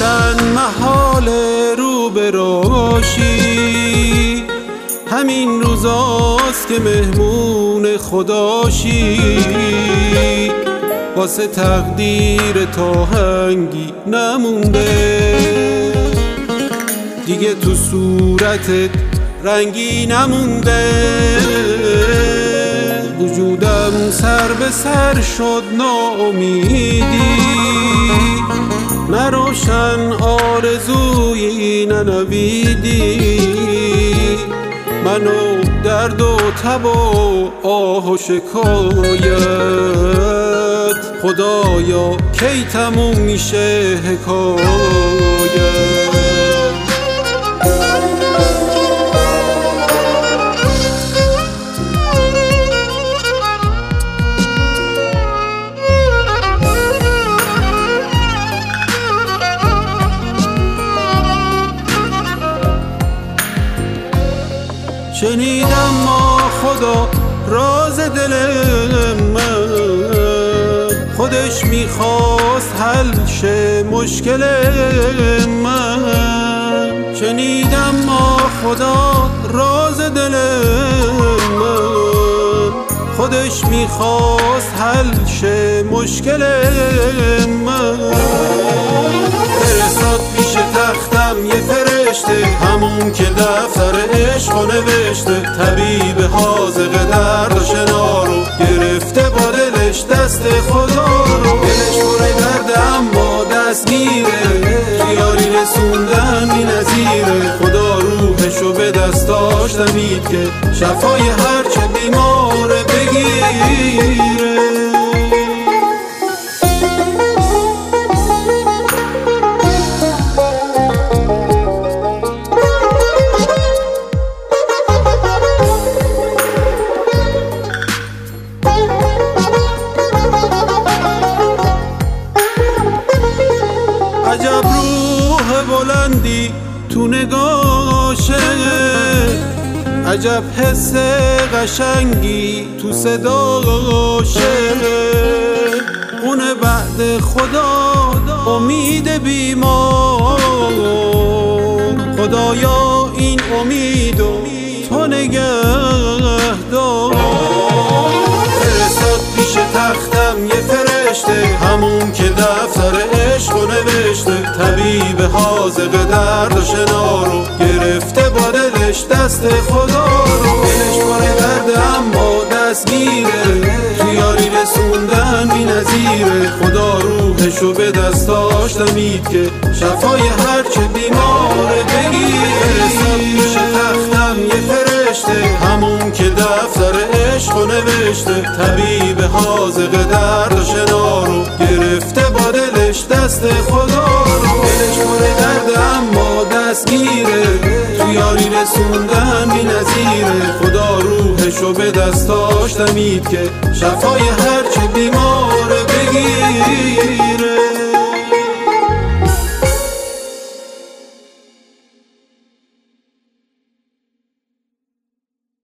گفتن محال رو به راشی، همین روزاست که مهمون خداشی. واسه تقدیر تا هنگی نمونده، دیگه تو صورتت رنگی نمونده. وجودم سر به سر شد ناامیدی، نروشن آرزویی ننویدی. منو درد و تب و آه و شکایت، خدایا کی تموم میشه حکایت. شنیدم ما خدا راز دل من، خودش میخواست حل شه مشکل من. شنیدم ما خدا راز دل من، خودش میخواست حل شه مشکل من. فرستاد پیش تختم یه فرشته، همون که دفتر عشق و نوشته. طبیب حاذق درد و شنا رو گرفته با دلش دست خدا رو. دلش پر درد اما دست میره، یاری رسوندن بی نظیره. خدا روحشو به دست داشت امید که شفای هرچه بیماره بگیره. عجب روح بلندی تو نگاشه، عجب حس قشنگی تو صداشه. اونه بعد خدا امید بیمار، خدایا این امیدو تو نگه دار. فرستاد پیش تختم یه فرشته، همون که دفتر عشق و نوشته. طبیب حاذق درد و شنا رو گرفته با دلش دست خدا رو. دلش پر درد اما دست میره، تو یاری رسوندن بی نظیره. خدا روحشو به دست داشت امید که شفای هرچه بیماره بگیره. فرستاد پیش تختم یه فرشته، همون که دفتر عشق و نوشته. طبیب حاذق درد و شنا رو گرفته با دلش دست خدا رو. دلش پر درد اما دست میره، تو یاری رسوندن بی نظیره. خدا روحشو به دست داشت امید که شفای هرچه بیماره بگیره.